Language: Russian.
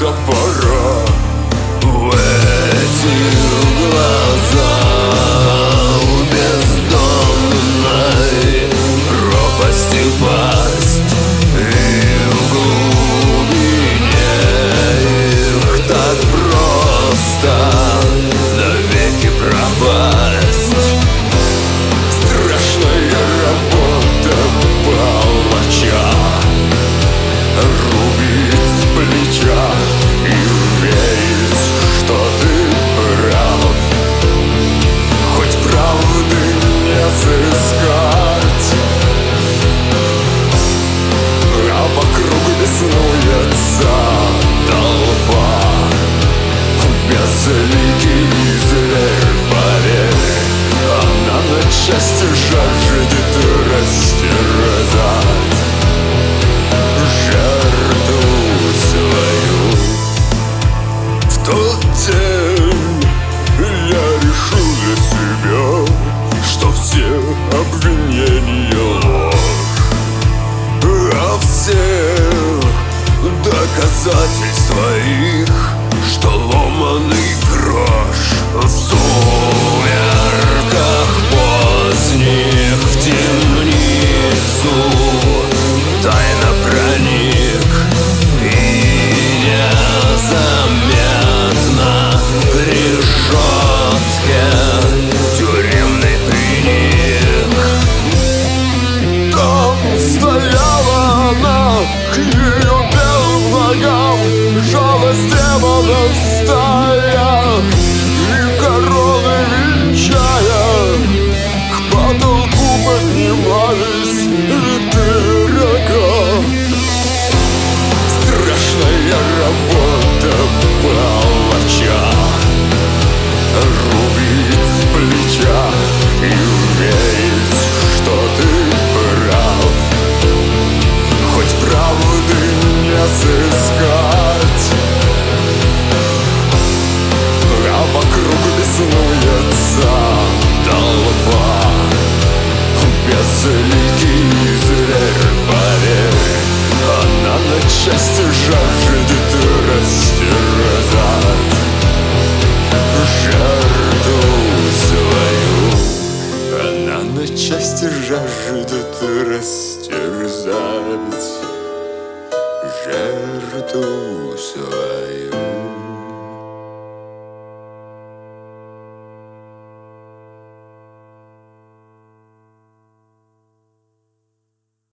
топора. В эти глаза бездонной пропасти пасть, и в глубине их так просто навеки пропасть. Страшная работа палача, рубит с плеча и верить, что ты прав, хоть правды не сыскать. А вокруг беснуется толпа, безликий зверь, поверь, она на части жаждет растерзать жертву свою. В тот день я решил для себя, что все обвинения ложь, а все доказательства их, что ломаный грош. В сумерках поздних в темницу тайно проник и незаметно к решетке тюремный приник. Там стояла она, к ее белым ногам жалость демонов стала.